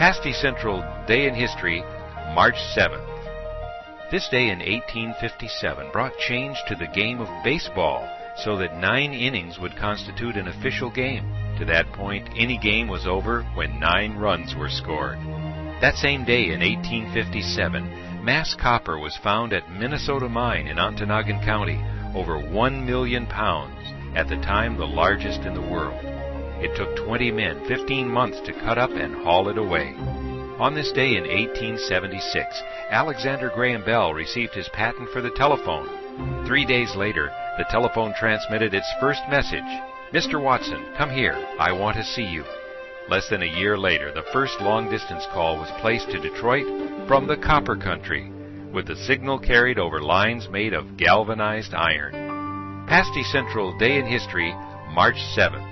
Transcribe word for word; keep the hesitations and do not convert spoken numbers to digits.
Pasty Central Day in History, March seventh. This day in eighteen fifty-seven brought change to the game of baseball so that nine innings would constitute an official game. To that point, any game was over when nine runs were scored. That same day in eighteen fifty-seven, mass copper was found at Minnesota Mine in Ontonagon County, over one million pounds, at the time the largest in the world. It took twenty men fifteen months to cut up and haul it away. On this day in eighteen seventy-six, Alexander Graham Bell received his patent for the telephone. Three days later, the telephone transmitted its first message, "Mister Watson, come here. I want to see you." Less than a year later, the first long-distance call was placed to Detroit from the Copper Country, with the signal carried over lines made of galvanized iron. Pasty Central Day in History, March seventh.